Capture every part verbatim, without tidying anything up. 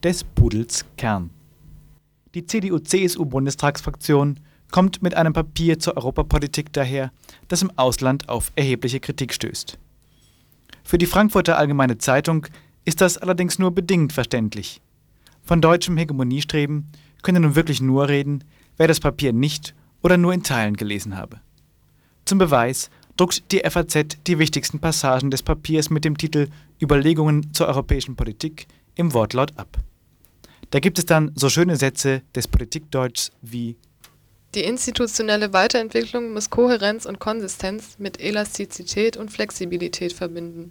des Pudels Kern. Die C D U-C S U-Bundestagsfraktion kommt mit einem Papier zur Europapolitik daher, das im Ausland auf erhebliche Kritik stößt. Für die Frankfurter Allgemeine Zeitung ist das allerdings nur bedingt verständlich. Von deutschem Hegemoniestreben könne nun wirklich nur reden, wer das Papier nicht oder nur in Teilen gelesen habe. Zum Beweis druckt die F A Z die wichtigsten Passagen des Papiers mit dem Titel »Überlegungen zur europäischen Politik« im Wortlaut ab. Da gibt es dann so schöne Sätze des Politikdeutschs wie: Die institutionelle Weiterentwicklung muss Kohärenz und Konsistenz mit Elastizität und Flexibilität verbinden.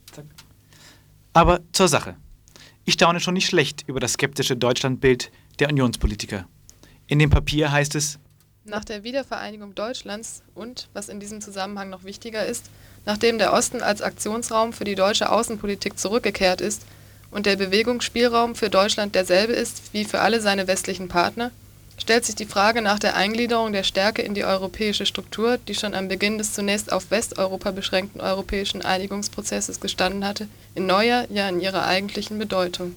Aber zur Sache. Ich staune schon nicht schlecht über das skeptische Deutschlandbild der Unionspolitiker. In dem Papier heißt es: Nach der Wiedervereinigung Deutschlands und, was in diesem Zusammenhang noch wichtiger ist, nachdem der Osten als Aktionsraum für die deutsche Außenpolitik zurückgekehrt ist und der Bewegungsspielraum für Deutschland derselbe ist wie für alle seine westlichen Partner, stellt sich die Frage nach der Eingliederung der Stärke in die europäische Struktur, die schon am Beginn des zunächst auf Westeuropa beschränkten europäischen Einigungsprozesses gestanden hatte, in neuer, ja in ihrer eigentlichen Bedeutung.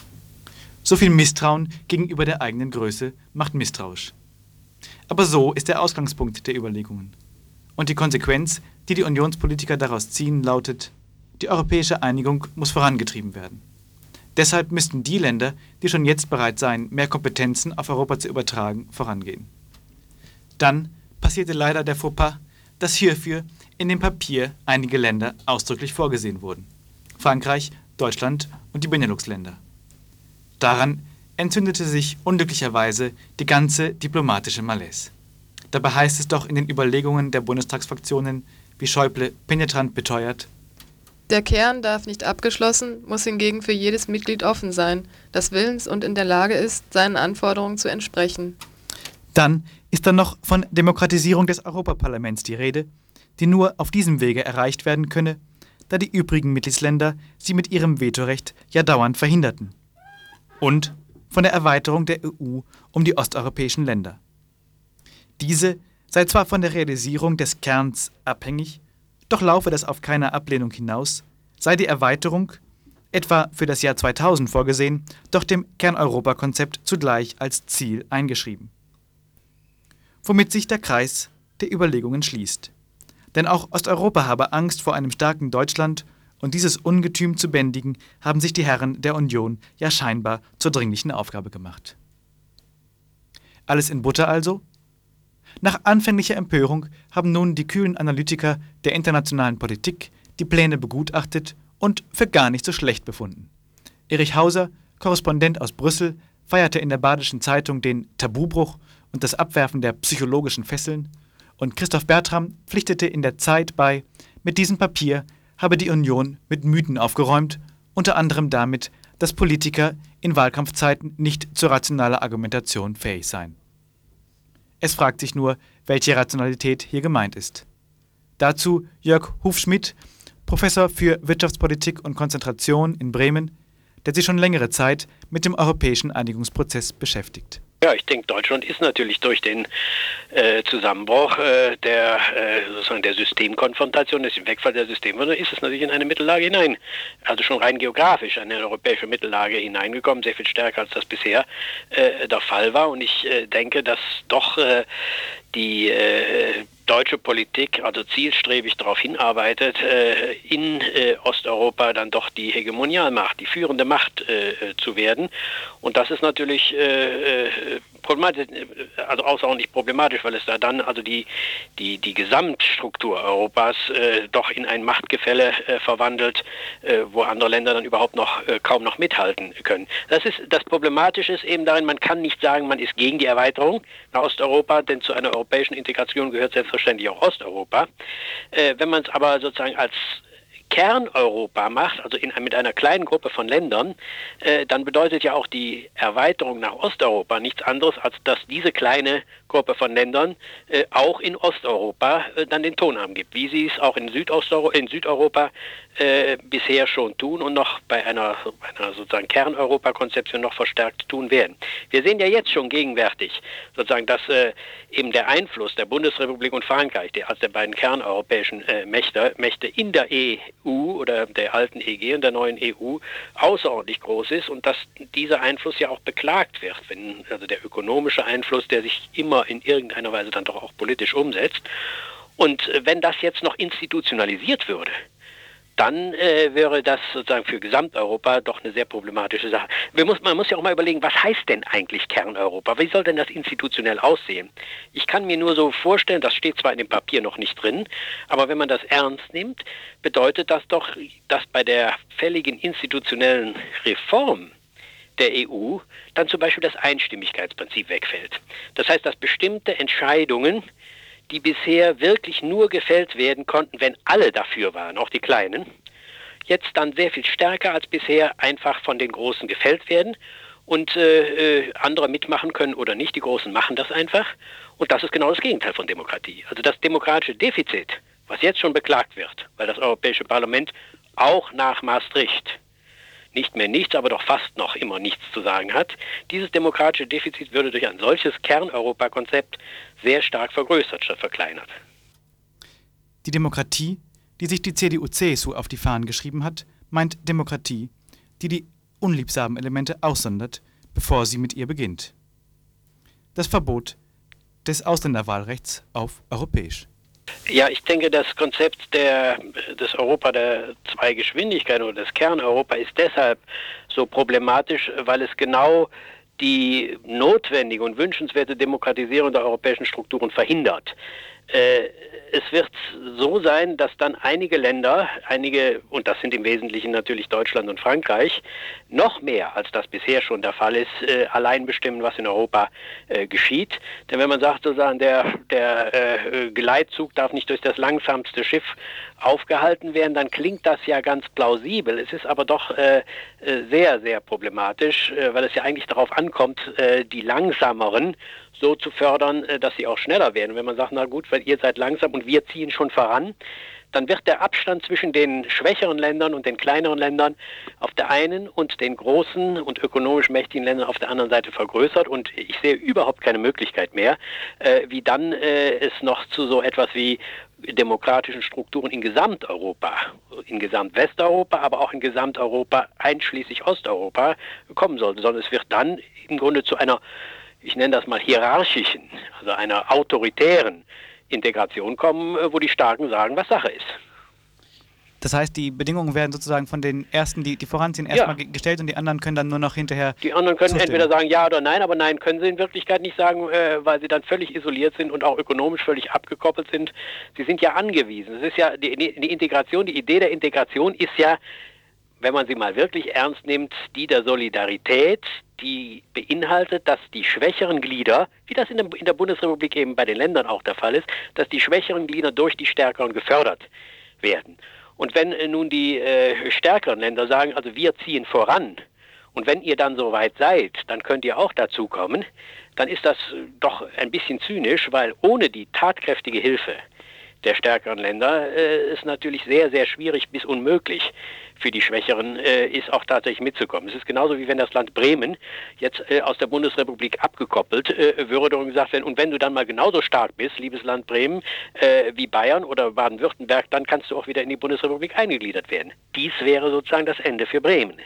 So viel Misstrauen gegenüber der eigenen Größe macht misstrauisch. Aber so ist der Ausgangspunkt der Überlegungen. Und die Konsequenz, die die Unionspolitiker daraus ziehen, lautet: Die europäische Einigung muss vorangetrieben werden. Deshalb müssten die Länder, die schon jetzt bereit seien, mehr Kompetenzen auf Europa zu übertragen, vorangehen. Dann passierte leider der Fauxpas, dass hierfür in dem Papier einige Länder ausdrücklich vorgesehen wurden: Frankreich, Deutschland und die Benelux-Länder. Daran entzündete sich unglücklicherweise die ganze diplomatische Malaise. Dabei heißt es doch in den Überlegungen der Bundestagsfraktionen, wie Schäuble penetrant beteuert: Der Kern darf nicht abgeschlossen, muss hingegen für jedes Mitglied offen sein, das willens und in der Lage ist, seinen Anforderungen zu entsprechen. Dann ist dann noch von Demokratisierung des Europaparlaments die Rede, die nur auf diesem Wege erreicht werden könne, da die übrigen Mitgliedsländer sie mit ihrem Vetorecht ja dauernd verhinderten. Und von der Erweiterung der E U um die osteuropäischen Länder. Diese sei zwar von der Realisierung des Kerns abhängig, doch laufe das auf keine Ablehnung hinaus, sei die Erweiterung, etwa für das Jahr zweitausend vorgesehen, doch dem Kern-Europa-Konzept zugleich als Ziel eingeschrieben. Womit sich der Kreis der Überlegungen schließt. Denn auch Osteuropa habe Angst vor einem starken Deutschland, und dieses Ungetüm zu bändigen, haben sich die Herren der Union ja scheinbar zur dringlichen Aufgabe gemacht. Alles in Butter also? Nach anfänglicher Empörung haben nun die kühlen Analytiker der internationalen Politik die Pläne begutachtet und für gar nicht so schlecht befunden. Erich Hauser, Korrespondent aus Brüssel, feierte in der Badischen Zeitung den Tabubruch und das Abwerfen der psychologischen Fesseln, und Christoph Bertram pflichtete in der Zeit bei: Mit diesem Papier habe die Union mit Mythen aufgeräumt, unter anderem damit, dass Politiker in Wahlkampfzeiten nicht zu rationaler Argumentation fähig seien. Es fragt sich nur, welche Rationalität hier gemeint ist. Dazu Jörg Hufschmidt, Professor für Wirtschaftspolitik und Konzentration in Bremen, der sich schon längere Zeit mit dem europäischen Einigungsprozess beschäftigt. Ja, ich denke, Deutschland ist natürlich durch den äh, Zusammenbruch äh, der, äh, sozusagen der Systemkonfrontation, des Wegfall der Systeme, ist es natürlich in eine Mittellage hinein, also schon rein geografisch eine europäische Mittellage hineingekommen, sehr viel stärker als das bisher äh, der Fall war. Und ich äh, denke, dass doch äh, die äh, deutsche Politik also zielstrebig darauf hinarbeitet, äh, in äh, Osteuropa dann doch die Hegemonialmacht, die führende Macht äh, zu werden. Und das ist natürlich äh, problematisch, also außerordentlich problematisch, weil es da dann also die, die, die Gesamtstruktur Europas äh, doch in ein Machtgefälle äh, verwandelt, äh, wo andere Länder dann überhaupt noch äh, kaum noch mithalten können. Das ist das Problematische ist eben darin, man kann nicht sagen, man ist gegen die Erweiterung nach Osteuropa, denn zu einer europäischen Integration gehört selbstverständlich auch Osteuropa. Äh, wenn man es aber sozusagen als Kerneuropa macht, also in, mit einer kleinen Gruppe von Ländern, äh, dann bedeutet ja auch die Erweiterung nach Osteuropa nichts anderes, als dass diese kleine Gruppe von Ländern äh, auch in Osteuropa äh, dann den Ton angibt, wie sie es auch in, Südosteuro in Südeuropa äh, bisher schon tun und noch bei einer, einer sozusagen Kerneuropa-Konzeption noch verstärkt tun werden. Wir sehen ja jetzt schon gegenwärtig sozusagen, dass äh, eben der Einfluss der Bundesrepublik und Frankreich, die als der beiden kerneuropäischen äh, Mächte, Mächte in der E U oder der alten E G und der neuen E U außerordentlich groß ist und dass dieser Einfluss ja auch beklagt wird, wenn also der ökonomische Einfluss, der sich immer in irgendeiner Weise dann doch auch politisch umsetzt. Und wenn das jetzt noch institutionalisiert würde, dann äh, wäre das sozusagen für Gesamteuropa doch eine sehr problematische Sache. Wir muss, man muss ja auch mal überlegen, was heißt denn eigentlich Kerneuropa? Wie soll denn das institutionell aussehen? Ich kann mir nur so vorstellen, das steht zwar in dem Papier noch nicht drin, aber wenn man das ernst nimmt, bedeutet das doch, dass bei der fälligen institutionellen Reform der E U dann zum Beispiel das Einstimmigkeitsprinzip wegfällt. Das heißt, dass bestimmte Entscheidungen, die bisher wirklich nur gefällt werden konnten, wenn alle dafür waren, auch die Kleinen, jetzt dann sehr viel stärker als bisher einfach von den Großen gefällt werden und äh, äh, andere mitmachen können oder nicht. Die Großen machen das einfach. Und das ist genau das Gegenteil von Demokratie. Also das demokratische Defizit, was jetzt schon beklagt wird, weil das Europäische Parlament auch nach Maastricht nicht mehr nichts, aber doch fast noch immer nichts zu sagen hat. Dieses demokratische Defizit würde durch ein solches Kerneuropa-Konzept sehr stark vergrößert statt verkleinert. Die Demokratie, die sich die C D U C S U auf die Fahnen geschrieben hat, meint Demokratie, die die unliebsamen Elemente aussondert, bevor sie mit ihr beginnt. Das Verbot des Ausländerwahlrechts auf europäisch. Ja, ich denke, das Konzept der, des Europa der zwei Geschwindigkeiten oder des Kerneuropa ist deshalb so problematisch, weil es genau die notwendige und wünschenswerte Demokratisierung der europäischen Strukturen verhindert. Äh, es wird so sein, dass dann einige Länder, einige, und das sind im Wesentlichen natürlich Deutschland und Frankreich, noch mehr, als das bisher schon der Fall ist, äh, allein bestimmen, was in Europa äh, geschieht. Denn wenn man sagt, sozusagen, der, der äh, Geleitzug darf nicht durch das langsamste Schiff aufgehalten werden, dann klingt das ja ganz plausibel. Es ist aber doch äh, sehr, sehr problematisch, äh, weil es ja eigentlich darauf ankommt, äh, die Langsameren so zu fördern, dass sie auch schneller werden. Wenn man sagt, na gut, weil ihr seid langsam und wir ziehen schon voran, dann wird der Abstand zwischen den schwächeren Ländern und den kleineren Ländern auf der einen und den großen und ökonomisch mächtigen Ländern auf der anderen Seite vergrößert und ich sehe überhaupt keine Möglichkeit mehr, äh, wie dann äh, es noch zu so etwas wie demokratischen Strukturen in Gesamteuropa, in Gesamtwesteuropa, aber auch in Gesamteuropa, einschließlich Osteuropa, kommen sollte, sondern es wird dann im Grunde zu einer, ich nenne das mal hierarchischen, also einer autoritären Integration kommen, wo die Starken sagen, was Sache ist. Das heißt, die Bedingungen werden sozusagen von den Ersten, die, die voranziehen, erstmal ja. gestellt und die anderen können dann nur noch hinterher Die anderen können zustimmen. Entweder sagen ja oder nein, aber nein können sie in Wirklichkeit nicht sagen, äh, weil sie dann völlig isoliert sind und auch ökonomisch völlig abgekoppelt sind. Sie sind ja angewiesen. Es ist ja die, die Integration, die Idee der Integration ist ja, wenn man sie mal wirklich ernst nimmt, die der Solidarität, die beinhaltet, dass die schwächeren Glieder, wie das in der, in der Bundesrepublik eben bei den Ländern auch der Fall ist, dass die schwächeren Glieder durch die stärkeren gefördert werden. Und wenn äh, nun die äh, stärkeren Länder sagen, also wir ziehen voran, und wenn ihr dann so weit seid, dann könnt ihr auch dazu kommen, dann ist das äh, doch ein bisschen zynisch, weil ohne die tatkräftige Hilfe der stärkeren Länder äh, ist natürlich sehr, sehr schwierig bis unmöglich für die Schwächeren äh, ist auch tatsächlich mitzukommen. Es ist genauso wie wenn das Land Bremen jetzt äh, aus der Bundesrepublik abgekoppelt äh, würde und gesagt werden, und wenn du dann mal genauso stark bist, liebes Land Bremen, äh, wie Bayern oder Baden-Württemberg, dann kannst du auch wieder in die Bundesrepublik eingegliedert werden. Dies wäre sozusagen das Ende für Bremen.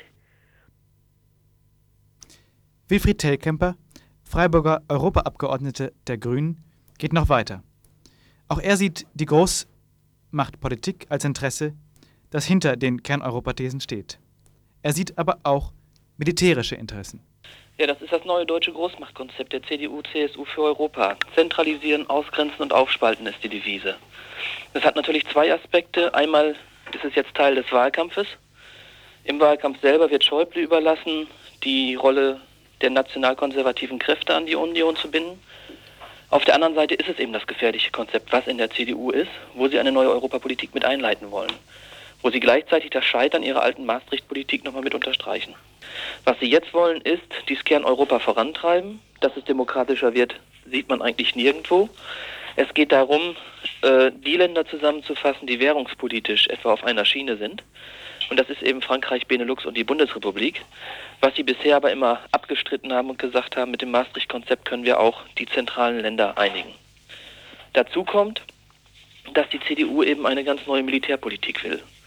Wilfried Telkämper, Freiburger Europaabgeordneter der Grünen, geht noch weiter. Auch er sieht die Großmachtpolitik als Interesse, das hinter den Kerneuropathesen steht. Er sieht aber auch militärische Interessen. Ja, das ist das neue deutsche Großmachtkonzept der C D U C S U für Europa. Zentralisieren, ausgrenzen und aufspalten ist die Devise. Das hat natürlich zwei Aspekte. Einmal ist es jetzt Teil des Wahlkampfes. Im Wahlkampf selber wird Schäuble überlassen, die Rolle der nationalkonservativen Kräfte an die Union zu binden. Auf der anderen Seite ist es eben das gefährliche Konzept, was in der C D U ist, wo sie eine neue Europapolitik mit einleiten wollen. Wo sie gleichzeitig das Scheitern ihrer alten Maastricht-Politik nochmal mit unterstreichen. Was sie jetzt wollen, ist dieses Kern-Europa vorantreiben. Dass es demokratischer wird, sieht man eigentlich nirgendwo. Es geht darum, die Länder zusammenzufassen, die währungspolitisch etwa auf einer Schiene sind. Und das ist eben Frankreich, Benelux und die Bundesrepublik. Was sie bisher aber immer abgestritten haben und gesagt haben, mit dem Maastricht-Konzept können wir auch die zentralen Länder einigen. Dazu kommt, dass die C D U eben eine ganz neue Militärpolitik will.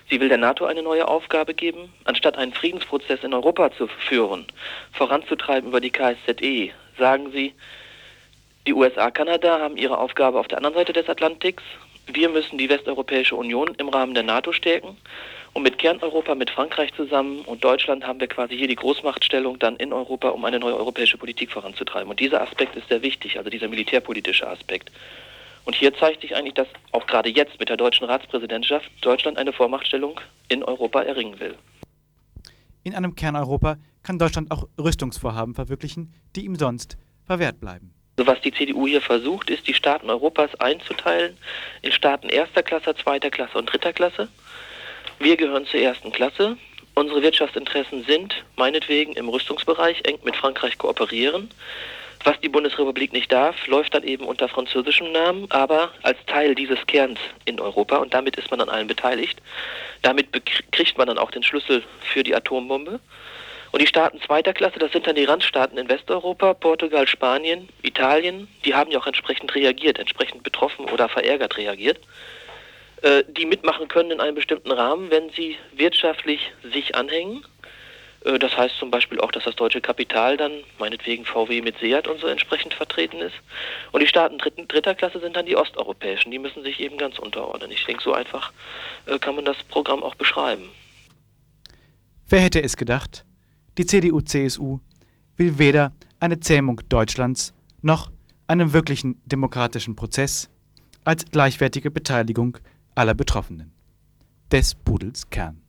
Sie will der NATO eine neue Aufgabe geben, anstatt einen Friedensprozess in Europa zu führen, voranzutreiben über die K S Z E, sagen sie, die U S A, Kanada haben ihre Aufgabe auf der anderen Seite des Atlantiks. Wir müssen die Westeuropäische Union im Rahmen der NATO stärken. Und mit Kerneuropa, mit Frankreich zusammen und Deutschland haben wir quasi hier die Großmachtstellung dann in Europa, um eine neue europäische Politik voranzutreiben. Und dieser Aspekt ist sehr wichtig, also dieser militärpolitische Aspekt. Und hier zeigt sich eigentlich, dass auch gerade jetzt mit der deutschen Ratspräsidentschaft Deutschland eine Vormachtstellung in Europa erringen will. In einem Kerneuropa kann Deutschland auch Rüstungsvorhaben verwirklichen, die ihm sonst verwehrt bleiben. Also was die C D U hier versucht, ist, die Staaten Europas einzuteilen in Staaten erster Klasse, zweiter Klasse und dritter Klasse. Wir gehören zur ersten Klasse. Unsere Wirtschaftsinteressen sind meinetwegen im Rüstungsbereich, eng mit Frankreich kooperieren. Was die Bundesrepublik nicht darf, läuft dann eben unter französischem Namen, aber als Teil dieses Kerns in Europa, und damit ist man an allen beteiligt. Damit kriegt man dann auch den Schlüssel für die Atombombe. Und die Staaten zweiter Klasse, das sind dann die Randstaaten in Westeuropa, Portugal, Spanien, Italien, die haben ja auch entsprechend reagiert, entsprechend betroffen oder verärgert reagiert, äh, die mitmachen können in einem bestimmten Rahmen, wenn sie wirtschaftlich sich anhängen. Äh, das heißt zum Beispiel auch, dass das deutsche Kapital dann, meinetwegen V W mit Seat und so entsprechend vertreten ist. Und die Staaten dritten, dritter Klasse sind dann die osteuropäischen, die müssen sich eben ganz unterordnen. Ich denke, so einfach äh, kann man das Programm auch beschreiben. Wer hätte es gedacht? Die C D U C S U will weder eine Zähmung Deutschlands noch einen wirklichen demokratischen Prozess als gleichwertige Beteiligung aller Betroffenen. Des Pudels Kern.